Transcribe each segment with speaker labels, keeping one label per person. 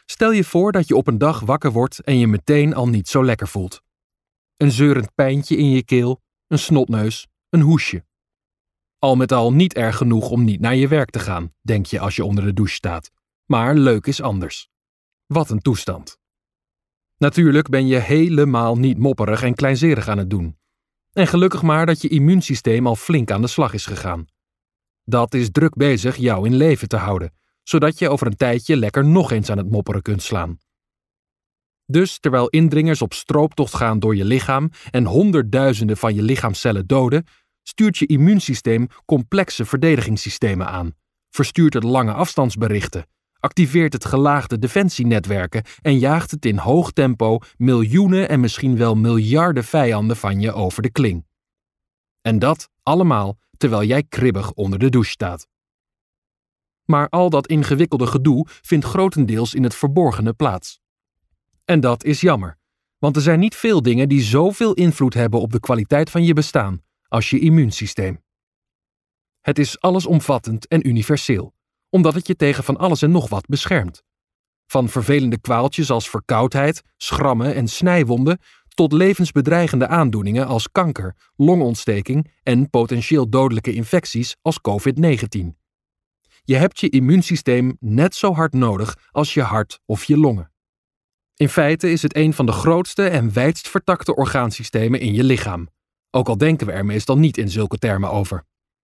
Speaker 1: Stel je voor dat je op een dag wakker wordt en je meteen al niet zo lekker voelt. Een zeurend pijntje in je keel, een snotneus, een hoesje. Al met al niet erg genoeg om niet naar je werk te gaan, denk je als je onder de douche staat. Maar leuk is anders. Wat een toestand. Natuurlijk ben je helemaal niet mopperig en kleinzerig aan het doen. En gelukkig maar dat je immuunsysteem al flink aan de slag is gegaan. Dat is druk bezig jou in leven te houden, zodat je over een tijdje lekker nog eens aan het mopperen kunt slaan. Dus terwijl indringers op strooptocht gaan door je lichaam en honderdduizenden van je lichaamcellen doden, stuurt je immuunsysteem complexe verdedigingssystemen aan, verstuurt het lange afstandsberichten, activeert het gelaagde defensienetwerken en jaagt het in hoog tempo miljoenen en misschien wel miljarden vijanden van je over de kling. En dat allemaal terwijl jij kribbig onder de douche staat. Maar al dat ingewikkelde gedoe vindt grotendeels in het verborgene plaats. En dat is jammer, want er zijn niet veel dingen die zoveel invloed hebben op de kwaliteit van je bestaan als je immuunsysteem. Het is allesomvattend en universeel, omdat het je tegen van alles en nog wat beschermt. Van vervelende kwaaltjes als verkoudheid, schrammen en snijwonden tot levensbedreigende aandoeningen als kanker, longontsteking en potentieel dodelijke infecties als COVID-19. Je hebt je immuunsysteem net zo hard nodig als je hart of je longen. In feite is het een van de grootste en wijdst vertakte orgaansystemen in je lichaam, ook al denken we er meestal niet in zulke termen over.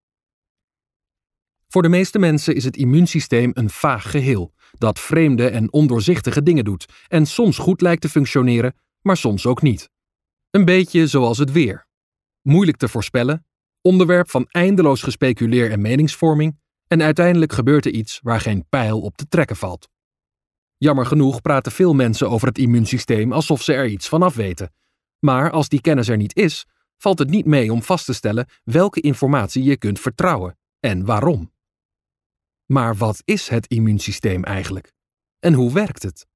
Speaker 1: Voor de meeste mensen is het immuunsysteem een vaag geheel, dat vreemde en ondoorzichtige dingen doet en soms goed lijkt te functioneren, maar soms ook niet. Een beetje zoals het weer. Moeilijk te voorspellen, onderwerp van eindeloos gespeculeer en meningsvorming, en uiteindelijk gebeurt er iets waar geen pijl op te trekken valt. Jammer genoeg praten veel mensen over het immuunsysteem alsof ze er iets van af weten. Maar als die kennis er niet is, valt het niet mee om vast te stellen welke informatie je kunt vertrouwen en waarom. Maar wat is het immuunsysteem eigenlijk? En hoe werkt het?